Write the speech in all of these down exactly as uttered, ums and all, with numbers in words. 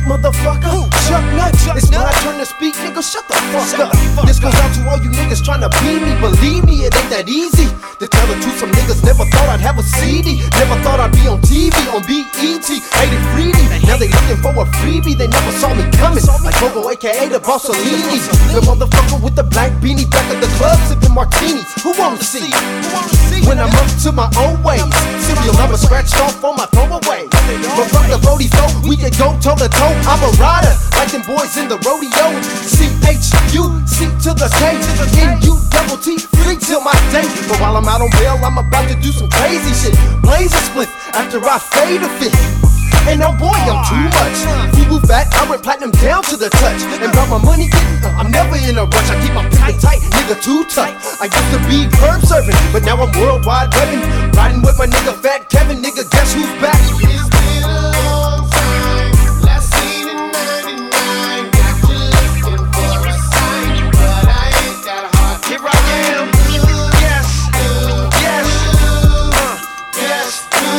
motherfucker. Chuck nuts, it's my turn to speak, nigga, shut the fuck up. This goes out to all you niggas tryna be me. Believe me, it ain't that easy to tell the truth. Some niggas never thought I'd have a C D, never thought I'd be on T V, on B E T, hated freely. Now they looking for a freebie, they never saw me coming. Like Bobo, aka the Bossolini, the motherfucker with the black beanie back at the club sipping martinis. Who wanna see? When I'm up to my own ways, serial number scratched off on my throwaway. But fuck the roadie flow, we can go toe to toe. I'm a rider, like them boys in the rodeo. C H U C to the K, N U double T, free till my day. But while I'm out on bail, I'm about to do some crazy shit. Blaze a split after I fade a fit. And oh boy, I'm too much. People fat, I went platinum down to the touch. And about my money getting, I'm never in a rush. I keep my picking tight, nigga too tight. I used to be curb serving, but now I'm worldwide webbing. Riding with my nigga Fat Kevin, nigga, guess who's back? It's been a long time, last seen in ninety-nine. Got you looking for a sign, but I ain't that hard. Here I am. Yes, yes, uh, yes.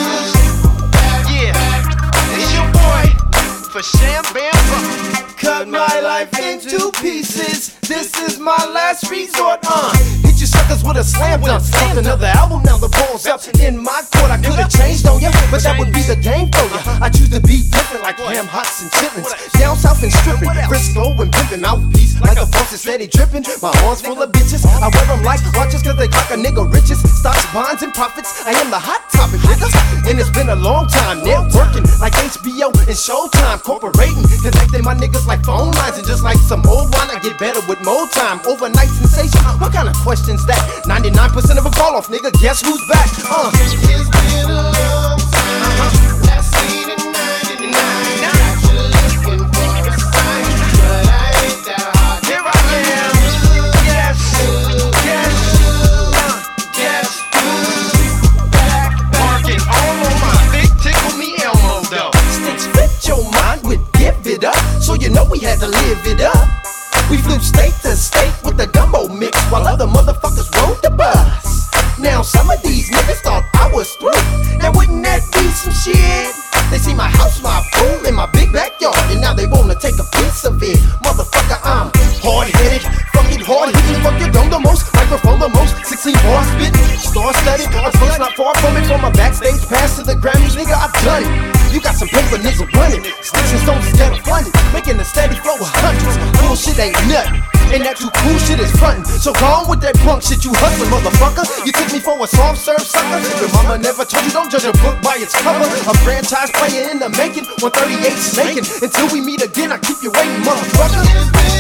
Yeah, it's your boy for Sham Bam. Cut my life into pieces. This is my last resort. Uh, hit you suckers with a slam dunk. Start another album, now the ball's up in my court. I could've changed on ya, but that would be the game for ya. I choose to be different, like ham hocks and chitlins. Down south and stripping, Frisco and pimpin'. Mouthpiece like a faucet steady dripping. My arms full of bitches. I wear them like clutches, cause they clock a nigga riches. Stocks, bonds, and profits. I am the hot topic, nigga. And it's been a long time networking like H B O and Showtime. Corporating, connecting my niggas like phone lines. And just like some old wine, I get better with more time. Overnight sensation, what kind of question's that? ninety-nine percent of a call off, nigga, guess who's back? Uh. It's been a long time, last seen in ninety-nine. Got you looking for a sign, but I ain't that hard. Here I am. Yes, yes, uh, yes. Back, barking all on my thick, tickle me Elmo though. Sticks fit your mind with give it up, so you know we had to live it up. We flew state to state with the gumbo mix while other motherfuckers rode the bus. Now some of these niggas thought I was through. Now wouldn't that be some shit? They see my house, my pool, and my big backyard, and now they wanna take a piece of it. Motherfucker, I'm hard-headed, fucking hard-hitting, fuck your dome the most, microphone the most, sixteen bars spitting, star-studded, approach not far from it, from my backstage pass to the Grammys, nigga, I've done it. You got some paper, nigga, running, sticks and stones is getting funded, making a steady flow of hundreds, bullshit ain't nothing. And that too cool shit is frontin'. So go on with that punk shit, you hustlin', motherfucker. You took me for a soft serve sucker. Your mama never told you don't judge a book by its cover. A franchise player in the making, one thirty-eight snaking. Until we meet again, I keep you waiting, motherfucker.